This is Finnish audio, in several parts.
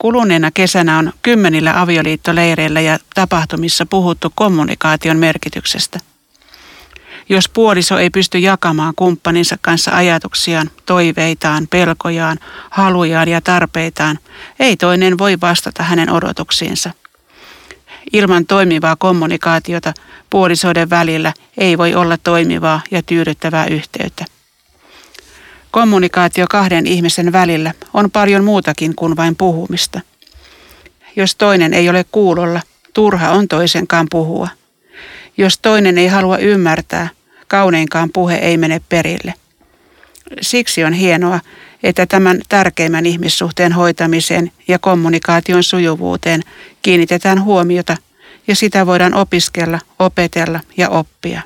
Kuluneena kesänä on 10 avioliittoleireillä ja tapahtumissa puhuttu kommunikaation merkityksestä. Jos puoliso ei pysty jakamaan kumppaninsa kanssa ajatuksiaan, toiveitaan, pelkojaan, halujaan ja tarpeitaan, ei toinen voi vastata hänen odotuksiinsa. Ilman toimivaa kommunikaatiota puolisoiden välillä ei voi olla toimivaa ja tyydyttävää yhteyttä. Kommunikaatio 2 ihmisen välillä on paljon muutakin kuin vain puhumista. Jos toinen ei ole kuulolla, turha on toisenkaan puhua. Jos toinen ei halua ymmärtää, kauneinkaan puhe ei mene perille. Siksi on hienoa, että tämän tärkeimmän ihmissuhteen hoitamiseen ja kommunikaation sujuvuuteen kiinnitetään huomiota ja sitä voidaan opiskella, opetella ja oppia.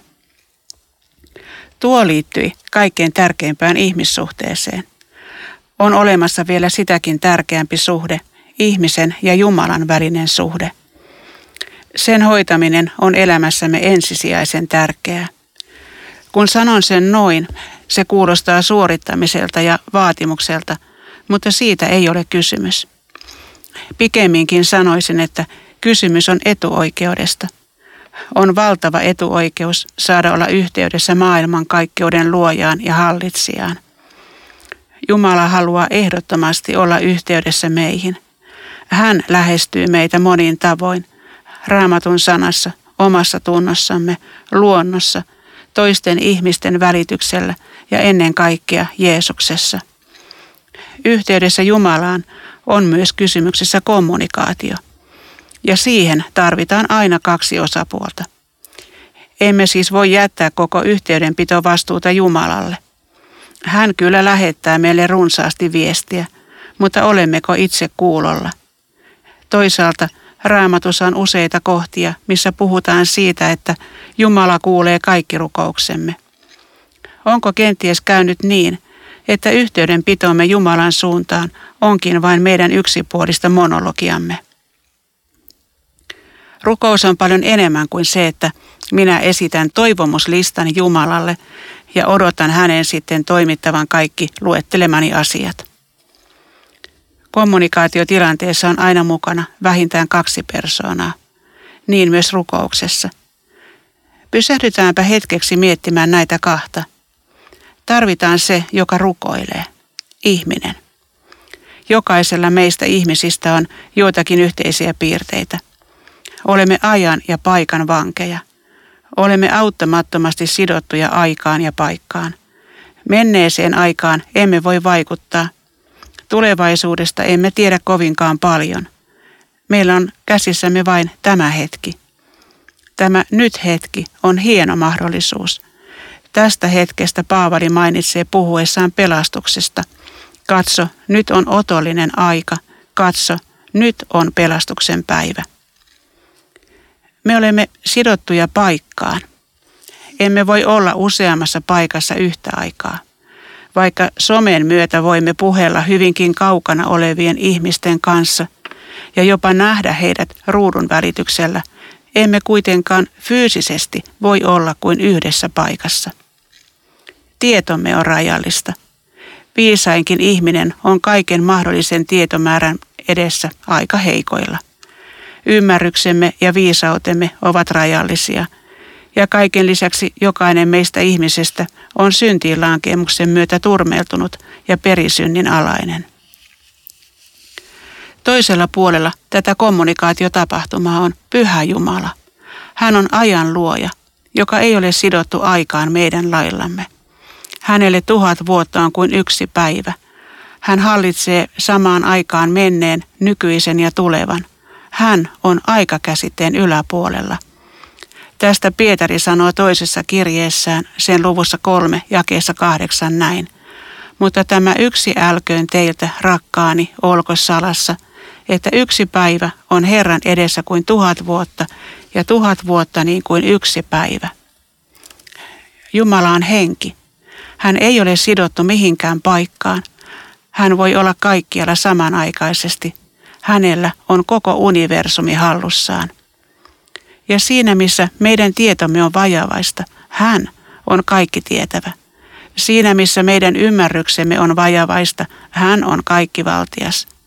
Tuo liittyi kaikkein tärkeimpään ihmissuhteeseen. On olemassa vielä sitäkin tärkeämpi suhde, ihmisen ja Jumalan välinen suhde. Sen hoitaminen on elämässämme ensisijaisen tärkeää. Kun sanon sen noin, se kuulostaa suorittamiselta ja vaatimukselta, mutta siitä ei ole kysymys. Pikemminkin sanoisin, että kysymys on etuoikeudesta. On valtava etuoikeus saada olla yhteydessä maailmankaikkeuden luojaan ja hallitsijaan. Jumala haluaa ehdottomasti olla yhteydessä meihin. Hän lähestyy meitä monin tavoin, Raamatun sanassa, omassa tunnossamme, luonnossa, toisten ihmisten välityksellä ja ennen kaikkea Jeesuksessa. Yhteydessä Jumalaan on myös kysymyksessä kommunikaatio. Ja siihen tarvitaan aina 2 osapuolta. Emme siis voi jättää koko yhteydenpitovastuuta Jumalalle. Hän kyllä lähettää meille runsaasti viestiä, mutta olemmeko itse kuulolla? Toisaalta Raamatussa on useita kohtia, missä puhutaan siitä, että Jumala kuulee kaikki rukouksemme. Onko kenties käynyt niin, että yhteydenpitomme Jumalan suuntaan onkin vain meidän yksipuolista monologiamme? Rukous on paljon enemmän kuin se, että minä esitän toivomuslistan Jumalalle ja odotan hänen sitten toimittavan kaikki luettelemani asiat. Kommunikaatiotilanteessa on aina mukana vähintään 2 persoonaa, niin myös rukouksessa. Pysähdytäänpä hetkeksi miettimään näitä 2. Tarvitaan se, joka rukoilee, ihminen. Jokaisella meistä ihmisistä on joitakin yhteisiä piirteitä. Olemme ajan ja paikan vankeja. Olemme auttamattomasti sidottuja aikaan ja paikkaan. Menneeseen aikaan emme voi vaikuttaa. Tulevaisuudesta emme tiedä kovinkaan paljon. Meillä on käsissämme vain tämä hetki. Tämä nyt-hetki on hieno mahdollisuus. Tästä hetkestä Paavali mainitsee puhuessaan pelastuksesta. Katso, nyt on otollinen aika. Katso, nyt on pelastuksen päivä. Me olemme sidottuja paikkaan. Emme voi olla useammassa paikassa yhtä aikaa. Vaikka somen myötä voimme puhella hyvinkin kaukana olevien ihmisten kanssa ja jopa nähdä heidät ruudun välityksellä, emme kuitenkaan fyysisesti voi olla kuin yhdessä paikassa. Tietomme on rajallista. Viisainkin ihminen on kaiken mahdollisen tietomäärän edessä aika heikoilla. Ymmärryksemme ja viisautemme ovat rajallisia, ja kaiken lisäksi jokainen meistä ihmisestä on syntiinlankemuksen myötä turmeltunut ja perisynnin alainen. Toisella puolella tätä kommunikaatiotapahtumaa on Pyhä Jumala. Hän on ajan luoja, joka ei ole sidottu aikaan meidän laillamme. Hänelle 1000 vuotta on kuin 1 päivä. Hän hallitsee samaan aikaan menneen, nykyisen ja tulevan. Hän on aikakäsitteen yläpuolella. Tästä Pietari sanoo toisessa kirjeessään, sen luvussa 3, jakeessa 8 näin. Mutta tämä yksi älköön teiltä, rakkaani, olko salassa, että 1 päivä on Herran edessä kuin 1000 vuotta ja 1000 vuotta niin kuin 1 päivä. Jumala on henki. Hän ei ole sidottu mihinkään paikkaan. Hän voi olla kaikkialla samanaikaisesti. Hänellä on koko universumi hallussaan. Ja siinä, missä meidän tietomme on vajavaista, hän on kaikki tietävä. Siinä, missä meidän ymmärryksemme on vajavaista, hän on kaikkivaltias.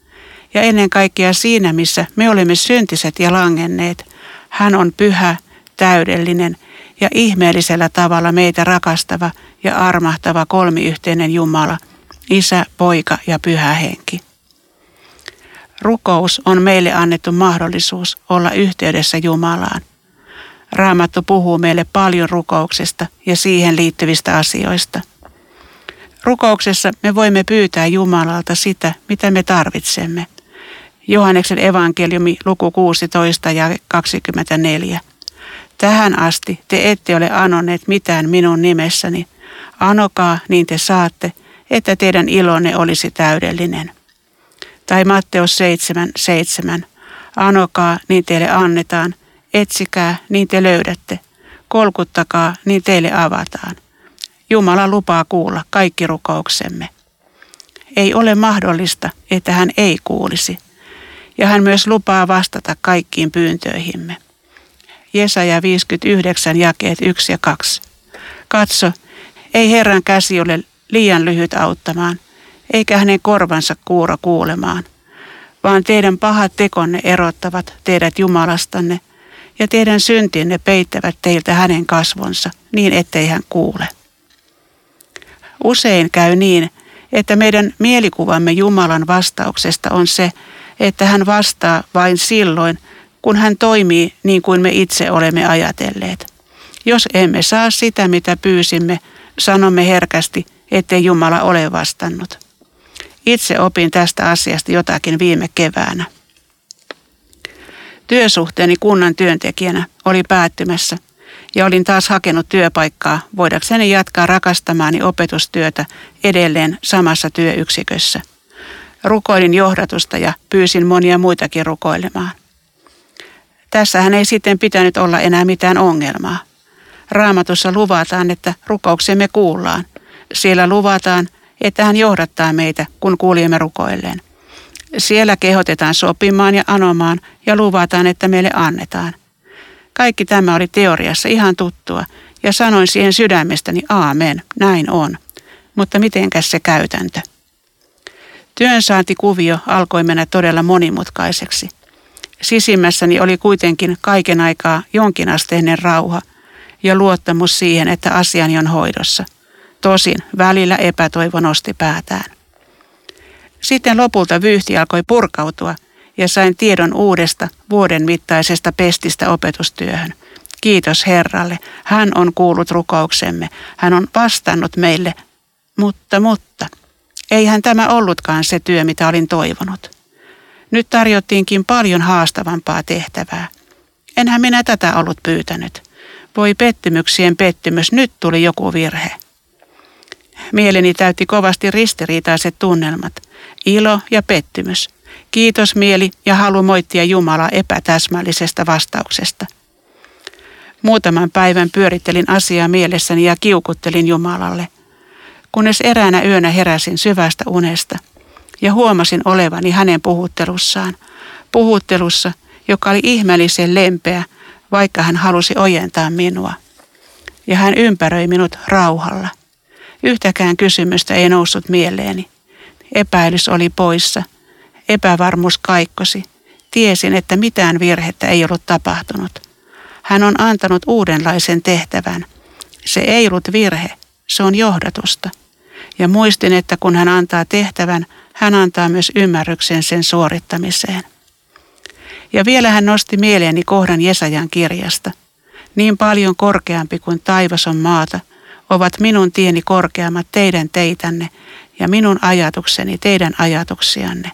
Ja ennen kaikkea siinä, missä me olemme syntiset ja langenneet, hän on pyhä, täydellinen ja ihmeellisellä tavalla meitä rakastava ja armahtava kolmiyhteinen Jumala, Isä, Poika ja Pyhä Henki. Rukous on meille annettu mahdollisuus olla yhteydessä Jumalaan. Raamattu puhuu meille paljon rukouksesta ja siihen liittyvistä asioista. Rukouksessa me voimme pyytää Jumalalta sitä, mitä me tarvitsemme. Johanneksen evankeliumi luku 16 ja 24. Tähän asti te ette ole anoneet mitään minun nimessäni. Anokaa, niin te saatte, että teidän ilonne olisi täydellinen. Tai Matteus 7:7. Anokaa, niin teille annetaan. Etsikää, niin te löydätte. Kolkuttakaa, niin teille avataan. Jumala lupaa kuulla kaikki rukouksemme. Ei ole mahdollista, että hän ei kuulisi. Ja hän myös lupaa vastata kaikkiin pyyntöihimme. Jesaja 59 jakeet 1 ja 2. Katso, ei Herran käsi ole liian lyhyt auttamaan, eikä hänen korvansa kuuro kuulemaan, vaan teidän pahat tekonne erottavat teidät Jumalastanne, ja teidän syntinne peittävät teiltä hänen kasvonsa, niin ettei hän kuule. Usein käy niin, että meidän mielikuvamme Jumalan vastauksesta on se, että hän vastaa vain silloin, kun hän toimii niin kuin me itse olemme ajatelleet. Jos emme saa sitä, mitä pyysimme, sanomme herkästi, ettei Jumala ole vastannut. Itse opin tästä asiasta jotakin viime keväänä. Työsuhteeni kunnan työntekijänä oli päättymässä ja olin taas hakenut työpaikkaa voidakseni jatkaa rakastamaani opetustyötä edelleen samassa työyksikössä. Rukoilin johdatusta ja pyysin monia muitakin rukoilemaan. Tässähän ei sitten pitänyt olla enää mitään ongelmaa. Raamatussa luvataan, että rukouksemme kuullaan. Siellä luvataan, että hän johdattaa meitä, kun kuulijemme rukoilleen. Siellä kehotetaan sopimaan ja anomaan ja luvataan, että meille annetaan. Kaikki tämä oli teoriassa ihan tuttua ja sanoin siihen sydämestäni, aamen, näin on. Mutta mitenkäs se käytäntö? Työnsaantikuvio alkoi mennä todella monimutkaiseksi. Sisimmässäni oli kuitenkin kaiken aikaa jonkinasteinen rauha ja luottamus siihen, että asiani on hoidossa. Tosin välillä epätoivo nosti päätään. Sitten lopulta vyyhti alkoi purkautua ja sain tiedon uudesta vuoden mittaisesta pestistä opetustyöhön. Kiitos Herralle, hän on kuullut rukouksemme, hän on vastannut meille, mutta, eihän tämä ollutkaan se työ, mitä olin toivonut. Nyt tarjottiinkin paljon haastavampaa tehtävää. Enhän minä tätä ollut pyytänyt. Voi pettymyksien pettymys, nyt tuli joku virhe. Mieleni täytti kovasti ristiriitaiset tunnelmat, ilo ja pettymys, kiitosmieli ja halu moittia Jumalaa epätäsmällisestä vastauksesta. Muutaman päivän pyörittelin asiaa mielessäni ja kiukuttelin Jumalalle, kunnes eräänä yönä heräsin syvästä unesta ja huomasin olevani hänen puhuttelussa, joka oli ihmeellisen lempeä, vaikka hän halusi ojentaa minua. Ja hän ympäröi minut rauhalla. Yhtäkään kysymystä ei noussut mieleeni. Epäilys oli poissa. Epävarmuus kaikkosi. Tiesin, että mitään virhettä ei ollut tapahtunut. Hän on antanut uudenlaisen tehtävän. Se ei ollut virhe, se on johdatusta. Ja muistin, että kun hän antaa tehtävän, hän antaa myös ymmärryksen sen suorittamiseen. Ja vielä hän nosti mieleeni kohdan Jesajan kirjasta. Niin paljon korkeampi kuin taivas on maata, ovat minun tieni korkeammat teidän teitänne ja minun ajatukseni teidän ajatuksianne.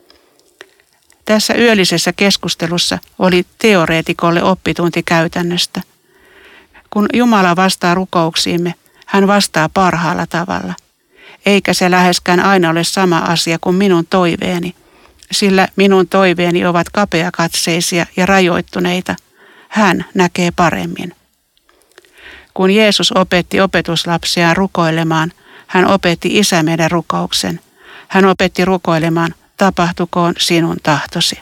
Tässä yöllisessä keskustelussa oli teoreetikolle oppitunti käytännöstä. Kun Jumala vastaa rukouksiimme, hän vastaa parhaalla tavalla. Eikä se läheskään aina ole sama asia kuin minun toiveeni, sillä minun toiveeni ovat kapeakatseisia ja rajoittuneita. Hän näkee paremmin. Kun Jeesus opetti opetuslapsiaan rukoilemaan, hän opetti Isä meidän rukouksen. Hän opetti rukoilemaan, tapahtukoon sinun tahtosi.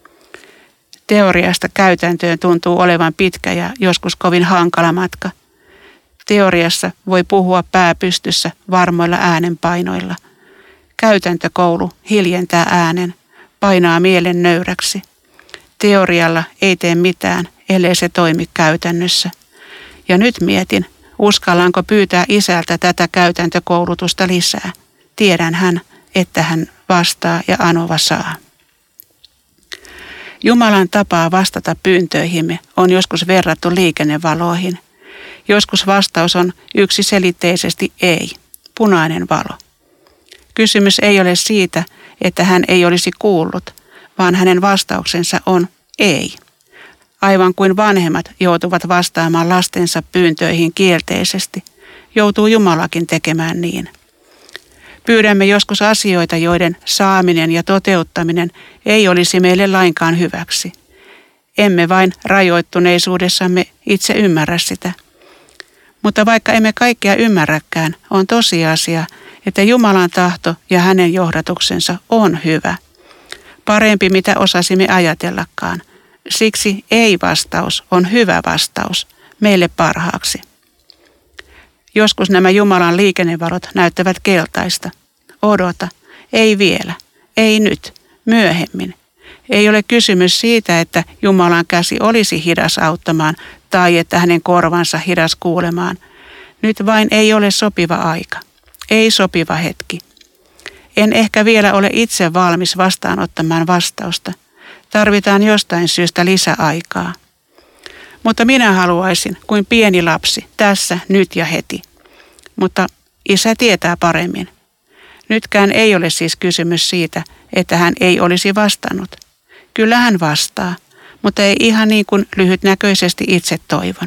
Teoriasta käytäntöön tuntuu olevan pitkä ja joskus kovin hankala matka. Teoriassa voi puhua pää pystyssä varmoilla äänenpainoilla. Käytäntökoulu hiljentää äänen, painaa mielen nöyräksi. Teorialla ei tee mitään, ellei se toimi käytännössä. Ja nyt mietin, uskallanko pyytää isältä tätä käytäntökoulutusta lisää. Tiedän että hän vastaa ja anova saa. Jumalan tapaa vastata pyyntöihimme on joskus verrattu liikennevaloihin. Joskus vastaus on yksiselitteisesti ei, punainen valo. Kysymys ei ole siitä, että hän ei olisi kuullut, vaan hänen vastauksensa on ei. Aivan kuin vanhemmat joutuvat vastaamaan lastensa pyyntöihin kielteisesti, joutuu Jumalakin tekemään niin. Pyydämme joskus asioita, joiden saaminen ja toteuttaminen ei olisi meille lainkaan hyväksi. Emme vain rajoittuneisuudessamme itse ymmärrä sitä. Mutta vaikka emme kaikkea ymmärräkään, on tosiasia, että Jumalan tahto ja hänen johdatuksensa on hyvä. Parempi mitä osasimme ajatellakaan. Siksi ei-vastaus on hyvä vastaus meille parhaaksi. Joskus nämä Jumalan liikennevalot näyttävät keltaista. Odota, ei vielä, ei nyt, myöhemmin. Ei ole kysymys siitä, että Jumalan käsi olisi hidas auttamaan tai että hänen korvansa hidas kuulemaan. Nyt vain ei ole sopiva aika, ei sopiva hetki. En ehkä vielä ole itse valmis vastaanottamaan vastausta. Tarvitaan jostain syystä lisäaikaa. Mutta minä haluaisin kuin pieni lapsi, tässä, nyt ja heti. Mutta isä tietää paremmin. Nytkään ei ole siis kysymys siitä, että hän ei olisi vastannut. Kyllä hän vastaa, mutta ei ihan niin kuin lyhytnäköisesti itse toivon.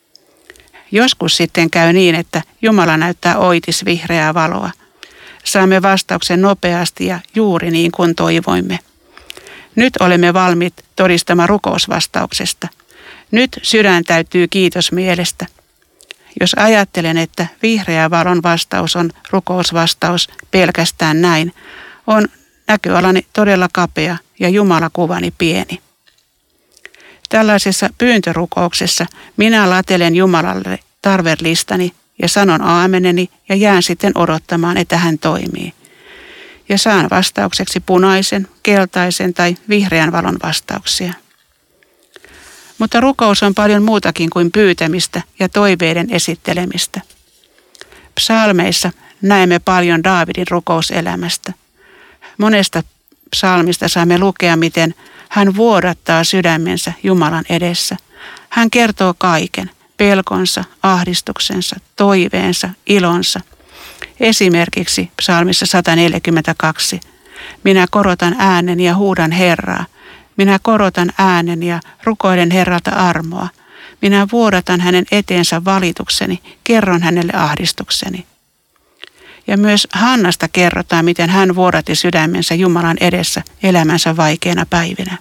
Joskus sitten käy niin, että Jumala näyttää oitis vihreää valoa. Saamme vastauksen nopeasti ja juuri niin kuin toivoimme. Nyt olemme valmiit todistamaan rukousvastauksesta. Nyt sydän täytyy kiitosmielestä. Jos ajattelen, että vihreä valon vastaus on rukousvastaus pelkästään näin, on näköalani todella kapea ja Jumalakuvani pieni. Tällaisessa pyyntörukouksessa minä latelen Jumalalle tarvelistani ja sanon aameneni ja jään sitten odottamaan, että hän toimii. Ja saan vastaukseksi punaisen, keltaisen tai vihreän valon vastauksia. Mutta rukous on paljon muutakin kuin pyytämistä ja toiveiden esittelemistä. Psalmeissa näemme paljon Daavidin rukouselämästä. Monesta psalmista saamme lukea, miten hän vuodattaa sydämensä Jumalan edessä. Hän kertoo kaiken, pelkonsa, ahdistuksensa, toiveensa, ilonsa. Esimerkiksi psalmissa 142. Minä korotan äänen ja huudan Herraa. Minä korotan äänen ja rukoilen Herralta armoa. Minä vuodatan hänen eteensä valitukseni, kerron hänelle ahdistukseni. Ja myös Hannasta kerrotaan, miten hän vuodatti sydämensä Jumalan edessä elämänsä vaikeina päivinä.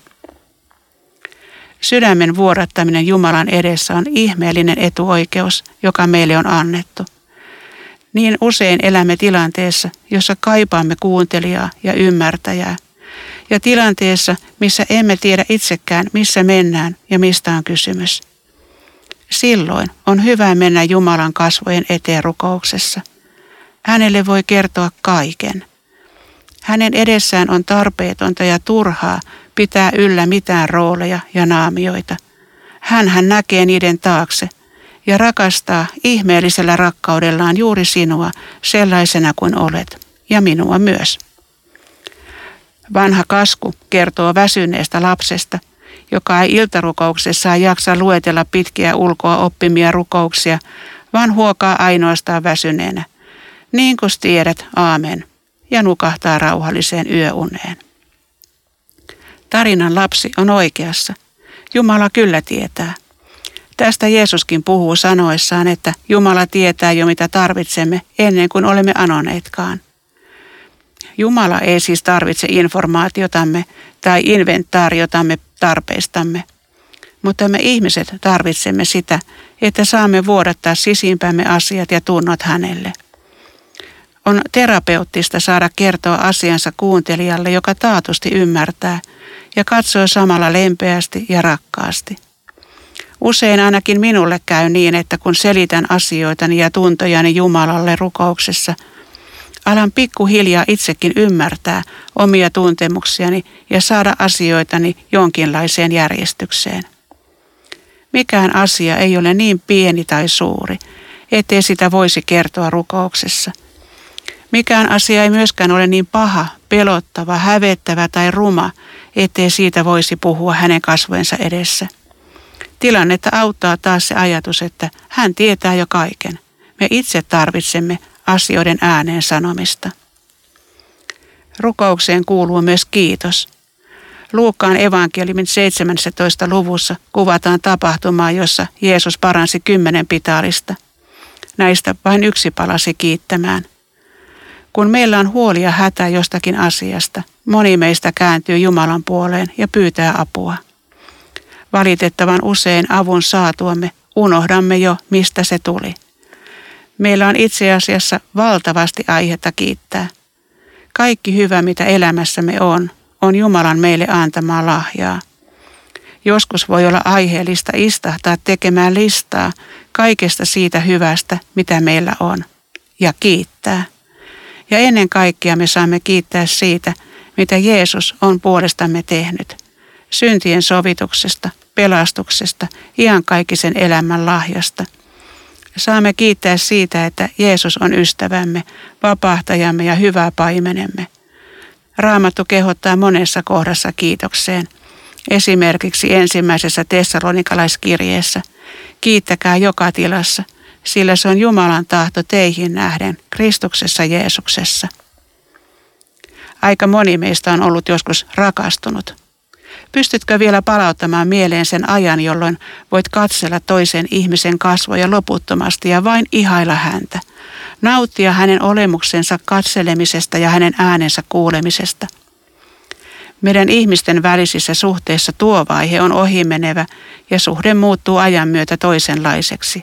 Sydämen vuodattaminen Jumalan edessä on ihmeellinen etuoikeus, joka meille on annettu. Niin usein elämme tilanteessa, jossa kaipaamme kuuntelijaa ja ymmärtäjää, ja tilanteessa, missä emme tiedä itsekään, missä mennään ja mistä on kysymys. Silloin on hyvä mennä Jumalan kasvojen eteen rukouksessa. Hänelle voi kertoa kaiken. Hänen edessään on tarpeetonta ja turhaa pitää yllä mitään rooleja ja naamioita. Hän näkee niiden taakse ja rakastaa ihmeellisellä rakkaudellaan juuri sinua sellaisena kuin olet, ja minua myös. Vanha kasku kertoo väsyneestä lapsesta, joka ei iltarukouksessaan jaksa luetella pitkiä ulkoa oppimia rukouksia, vaan huokaa ainoastaan väsyneenä. Niin kuin tiedät, aamen, ja nukahtaa rauhalliseen yöuneen. Tarinan lapsi on oikeassa. Jumala kyllä tietää. Tästä Jeesuskin puhuu sanoessaan, että Jumala tietää jo mitä tarvitsemme ennen kuin olemme anoneetkaan. Jumala ei siis tarvitse informaatiotamme tai inventaariotamme tarpeistamme, mutta me ihmiset tarvitsemme sitä, että saamme vuodattaa sisimpämme asiat ja tunnot hänelle. On terapeuttista saada kertoa asiansa kuuntelijalle, joka taatusti ymmärtää ja katsoo samalla lempeästi ja rakkaasti. Usein ainakin minulle käy niin, että kun selitän asioitani ja tuntojani Jumalalle rukouksessa, Alan pikkuhiljaa itsekin ymmärtää omia tuntemuksiani ja saada asioitani jonkinlaiseen järjestykseen. Mikään asia ei ole niin pieni tai suuri, ettei sitä voisi kertoa rukouksessa. Mikään asia ei myöskään ole niin paha, pelottava, hävettävä tai ruma, ettei siitä voisi puhua hänen kasvojensa edessä. Tilannetta auttaa taas se ajatus, että hän tietää jo kaiken. Me itse tarvitsemme asioiden ääneen sanomista. Rukoukseen kuuluu myös kiitos. Luukkaan evankeliumin 17. luvussa kuvataan tapahtumaa, jossa Jeesus paransi 10 pitaalista. Näistä vain yksi palasi kiittämään. Kun meillä on huoli ja hätä jostakin asiasta, moni meistä kääntyy Jumalan puoleen ja pyytää apua. Valitettavan usein avun saatuamme unohdamme jo, mistä se tuli. Meillä on itse asiassa valtavasti aihetta kiittää. Kaikki hyvä, mitä elämässämme on Jumalan meille antamaa lahjaa. Joskus voi olla aiheellista istahtaa tekemään listaa kaikesta siitä hyvästä, mitä meillä on, ja kiittää. Ja ennen kaikkea me saamme kiittää siitä, mitä Jeesus on puolestamme tehnyt. Syntien sovituksesta, pelastuksesta, iankaikkisen elämän lahjasta. Saamme kiittää siitä, että Jeesus on ystävämme, vapahtajamme ja hyvä paimenemme. Raamattu kehottaa monessa kohdassa kiitokseen. Esimerkiksi 1. Tessalonikalaiskirjeessä. Kiittäkää joka tilassa, sillä se on Jumalan tahto teihin nähden Kristuksessa Jeesuksessa. Aika moni meistä on ollut joskus rakastunut. Pystytkö vielä palauttamaan mieleen sen ajan, jolloin voit katsella toisen ihmisen kasvoja loputtomasti ja vain ihailla häntä, nauttia hänen olemuksensa katselemisesta ja hänen äänensä kuulemisesta? Meidän ihmisten välisissä suhteissa tuo vaihe on ohimenevä ja suhde muuttuu ajan myötä toisenlaiseksi.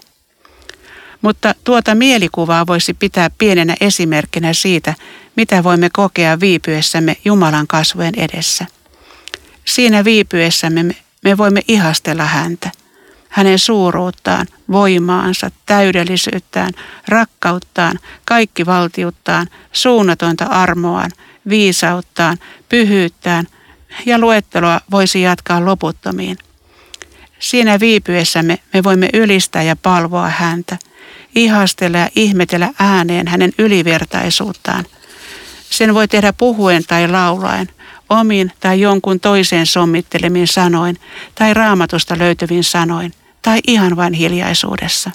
Mutta tuota mielikuvaa voisi pitää pienenä esimerkkinä siitä, mitä voimme kokea viipyessämme Jumalan kasvojen edessä. Siinä viipyessämme me voimme ihastella häntä, hänen suuruuttaan, voimaansa, täydellisyyttään, rakkauttaan, kaikkivaltiuttaan, suunnatonta armoaan, viisauttaan, pyhyyttään ja luetteloa voisi jatkaa loputtomiin. Siinä viipyessämme me voimme ylistää ja palvoa häntä, ihastella ja ihmetellä ääneen hänen ylivertaisuuttaan. Sen voi tehdä puhuen tai laulaen, omin tai jonkun toiseen sommittelemin sanoin tai Raamatusta löytyvin sanoin tai ihan vain hiljaisuudessa.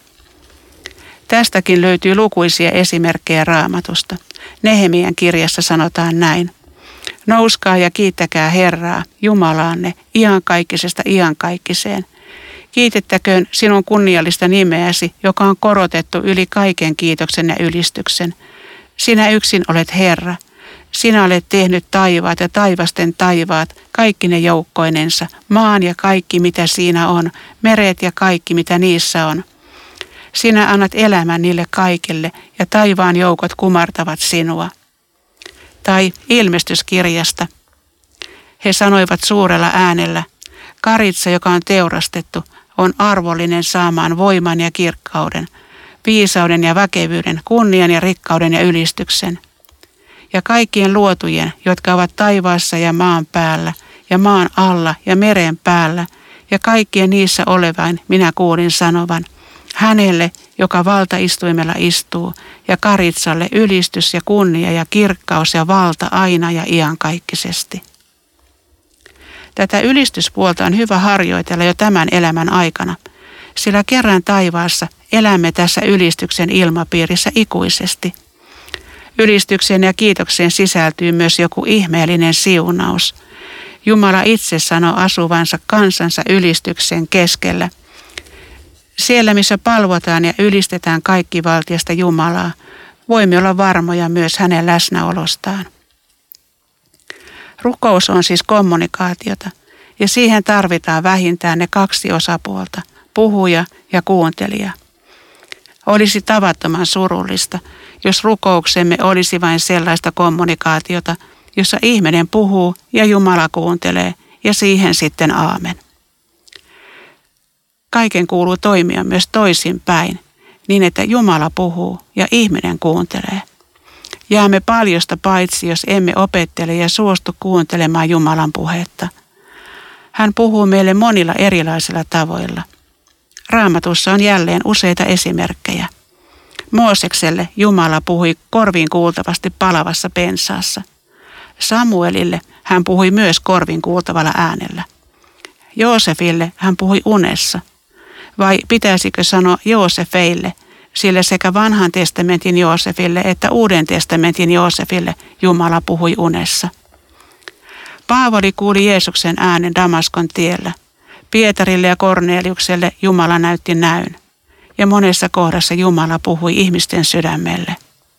Tästäkin löytyy lukuisia esimerkkejä Raamatusta. Nehemian kirjassa sanotaan näin. Nouskaa ja kiittäkää Herraa, Jumalaanne, iankaikkisesta iankaikkiseen. Kiitettäköön sinun kunniallista nimeäsi, joka on korotettu yli kaiken kiitoksen ja ylistyksen. Sinä yksin olet Herra. Sinä olet tehnyt taivaat ja taivasten taivaat, kaikki ne joukkoinensa, maan ja kaikki mitä siinä on, meret ja kaikki mitä niissä on. Sinä annat elämän niille kaikille ja taivaan joukot kumartavat sinua. Tai ilmestyskirjasta. He sanoivat suurella äänellä, karitsa, joka on teurastettu, on arvollinen saamaan voiman ja kirkkauden, viisauden ja väkevyyden, kunnian ja rikkauden ja ylistyksen. Ja kaikkien luotujen, jotka ovat taivaassa ja maan päällä, ja maan alla ja meren päällä, ja kaikkien niissä olevain minä kuulin sanovan, hänelle, joka valtaistuimella istuu, ja karitsalle ylistys ja kunnia ja kirkkaus ja valta aina ja iankaikkisesti. Tätä ylistyspuolta on hyvä harjoitella jo tämän elämän aikana, sillä kerran taivaassa elämme tässä ylistyksen ilmapiirissä ikuisesti. Ylistykseen ja kiitokseen sisältyy myös joku ihmeellinen siunaus. Jumala itse sanoo asuvansa kansansa ylistyksen keskellä. Siellä, missä palvotaan ja ylistetään kaikkivaltiasta Jumalaa, voimme olla varmoja myös hänen läsnäolostaan. Rukous on siis kommunikaatiota, ja siihen tarvitaan vähintään ne 2 osapuolta, puhuja ja kuuntelija. Olisi tavattoman surullista, jos rukouksemme olisi vain sellaista kommunikaatiota, jossa ihminen puhuu ja Jumala kuuntelee, ja siihen sitten aamen. Kaiken kuuluu toimia myös toisinpäin, niin että Jumala puhuu ja ihminen kuuntelee. Jäämme paljosta paitsi, jos emme opettele ja suostu kuuntelemaan Jumalan puhetta. Hän puhuu meille monilla erilaisilla tavoilla. Raamatussa on jälleen useita esimerkkejä. Moosekselle Jumala puhui korviin kuultavasti palavassa pensaassa. Samuelille hän puhui myös korviin kuultavalla äänellä. Joosefille hän puhui unessa. Vai pitäisikö sanoa Joosefeille, sillä sekä vanhan testamentin Joosefille että uuden testamentin Joosefille Jumala puhui unessa. Paavali kuuli Jeesuksen äänen Damaskon tiellä. Pietarille ja Korneliukselle Jumala näytti näyn. Ja monessa kohdassa Jumala puhui ihmisten sydämelle.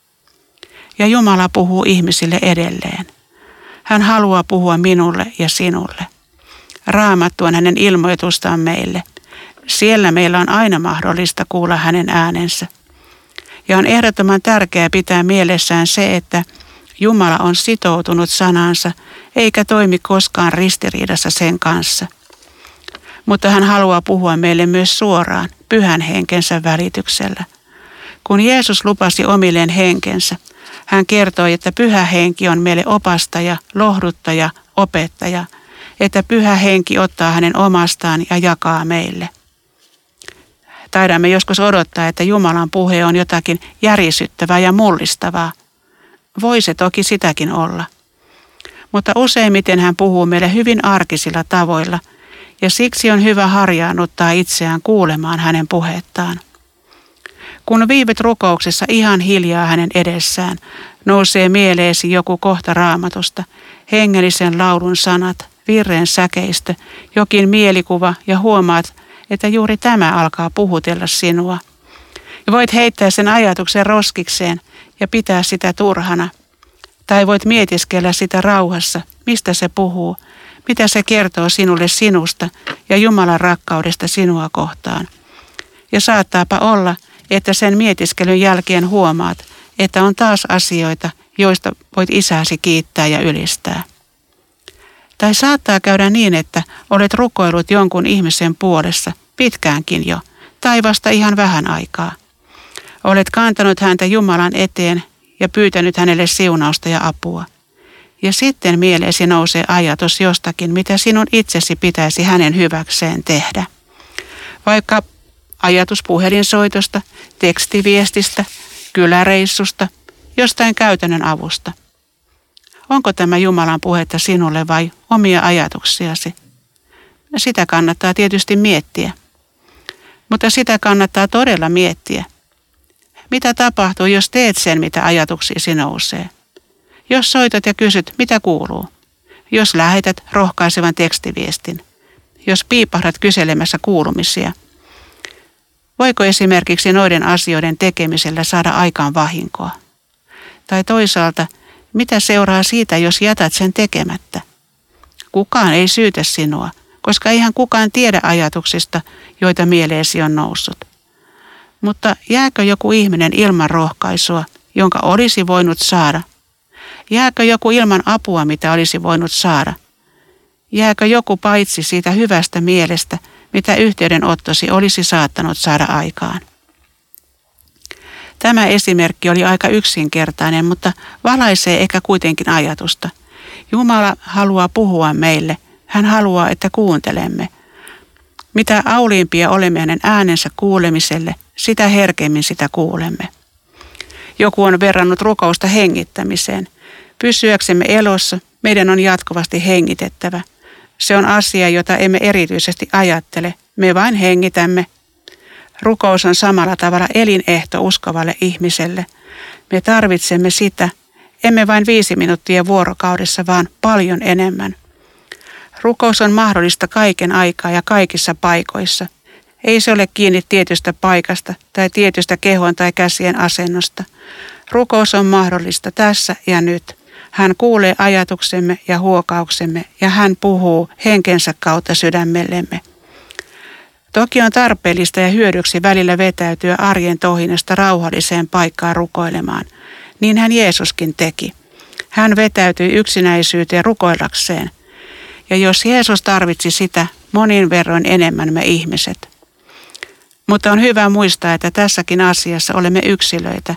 Ja Jumala puhuu ihmisille edelleen. Hän haluaa puhua minulle ja sinulle. Raamattu on hänen ilmoitustaan meille. Siellä meillä on aina mahdollista kuulla hänen äänensä. Ja on ehdottoman tärkeää pitää mielessään se, että Jumala on sitoutunut sanansa eikä toimi koskaan ristiriidassa sen kanssa. Mutta hän haluaa puhua meille myös suoraan, pyhän henkensä välityksellä. Kun Jeesus lupasi omilleen henkensä, hän kertoi, että pyhä henki on meille opastaja, lohduttaja, opettaja, että pyhä henki ottaa hänen omastaan ja jakaa meille. Taidamme joskus odottaa, että Jumalan puhe on jotakin järisyttävää ja mullistavaa. Voi se toki sitäkin olla. Mutta useimmiten hän puhuu meille hyvin arkisilla tavoilla, ja siksi on hyvä harjaannuttaa itseään kuulemaan hänen puhettaan. Kun viivyt rukouksessa ihan hiljaa hänen edessään, nousee mieleesi joku kohta Raamatusta, hengellisen laulun sanat, virren säkeistö, jokin mielikuva ja huomaat, että juuri tämä alkaa puhutella sinua. Ja voit heittää sen ajatuksen roskikseen ja pitää sitä turhana. Tai voit mietiskellä sitä rauhassa, mistä se puhuu, mitä se kertoo sinulle sinusta ja Jumalan rakkaudesta sinua kohtaan. Ja saattaapa olla, että sen mietiskelyn jälkeen huomaat, että on taas asioita, joista voit isäsi kiittää ja ylistää. Tai saattaa käydä niin, että olet rukoillut jonkun ihmisen puolessa pitkäänkin jo, tai vasta ihan vähän aikaa. Olet kantanut häntä Jumalan eteen ja pyytänyt hänelle siunausta ja apua. Ja sitten mieleesi nousee ajatus jostakin, mitä sinun itsesi pitäisi hänen hyväkseen tehdä. Vaikka ajatus puhelinsoitosta, tekstiviestistä, kyläreissusta, jostain käytännön avusta. Onko tämä Jumalan puhetta sinulle vai omia ajatuksiasi? Sitä kannattaa tietysti miettiä. Mutta sitä kannattaa todella miettiä. Mitä tapahtuu, jos teet sen, mitä ajatuksiisi nousee? Jos soitat ja kysyt, mitä kuuluu? Jos lähetät rohkaisevan tekstiviestin? Jos piipahdat kyselemässä kuulumisia? Voiko esimerkiksi noiden asioiden tekemisellä saada aikaan vahinkoa? Tai toisaalta, mitä seuraa siitä, jos jätät sen tekemättä? Kukaan ei syytä sinua, koska eihän kukaan tiedä ajatuksista, joita mieleesi on noussut. Mutta jääkö joku ihminen ilman rohkaisua, jonka olisi voinut saada? Jääkö joku ilman apua, mitä olisi voinut saada? Jääkö joku paitsi siitä hyvästä mielestä, mitä yhteydenottosi olisi saattanut saada aikaan? Tämä esimerkki oli aika yksinkertainen, mutta valaisee ehkä kuitenkin ajatusta. Jumala haluaa puhua meille. Hän haluaa, että kuuntelemme. Mitä auliimpia olemme hänen äänensä kuulemiselle, sitä herkemmin sitä kuulemme. Joku on verrannut rukousta hengittämiseen. Pysyäksemme elossa, meidän on jatkuvasti hengitettävä. Se on asia, jota emme erityisesti ajattele. Me vain hengitämme. Rukous on samalla tavalla elinehto uskovalle ihmiselle. Me tarvitsemme sitä, emme vain 5 minuuttia vuorokaudessa, vaan paljon enemmän. Rukous on mahdollista kaiken aikaa ja kaikissa paikoissa. Ei se ole kiinni tietystä paikasta tai tietystä kehon tai käsien asennosta. Rukous on mahdollista tässä ja nyt. Hän kuulee ajatuksemme ja huokauksemme ja hän puhuu henkensä kautta sydämellemme. Toki on tarpeellista ja hyödyksi välillä vetäytyä arjen tohinasta rauhalliseen paikkaan rukoilemaan. Niin hän Jeesuskin teki. Hän vetäytyi yksinäisyyteen rukoillakseen. Ja jos Jeesus tarvitsi sitä, monin verroin enemmän me ihmiset. Mutta on hyvä muistaa, että tässäkin asiassa olemme yksilöitä.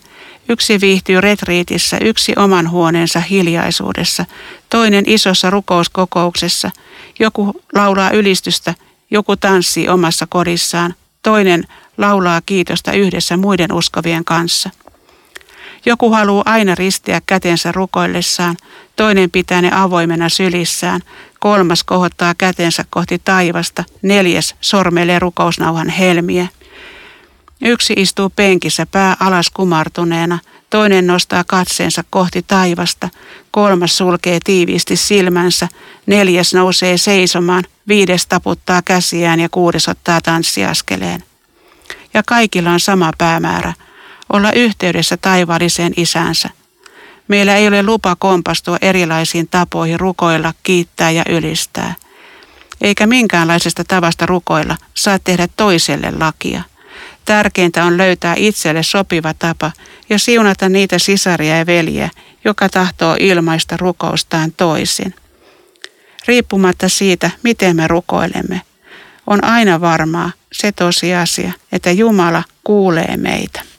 Yksi viihtyy retriitissä, yksi oman huoneensa hiljaisuudessa, toinen isossa rukouskokouksessa. Joku laulaa ylistystä, joku tanssii omassa kodissaan, toinen laulaa kiitosta yhdessä muiden uskovien kanssa. Joku haluaa aina ristiä kätensä rukoillessaan, toinen pitää ne avoimena sylissään, kolmas kohottaa kätensä kohti taivasta, neljäs sormeilee rukousnauhan helmiä. Yksi istuu penkissä pää alas kumartuneena, toinen nostaa katseensa kohti taivasta, kolmas sulkee tiiviisti silmänsä, neljäs nousee seisomaan, viides taputtaa käsiään ja kuudes ottaa tanssiaskeleen. Ja kaikilla on sama päämäärä, olla yhteydessä taivaalliseen isänsä. Meillä ei ole lupa kompastua erilaisiin tapoihin rukoilla, kiittää ja ylistää. Eikä minkäänlaisesta tavasta rukoilla saa tehdä toiselle lakia. Tärkeintä on löytää itselle sopiva tapa ja siunata niitä sisaria ja veljiä, joka tahtoo ilmaista rukoustaan toisin. Riippumatta siitä, miten me rukoilemme, on aina varmaa se tosiasia, että Jumala kuulee meitä.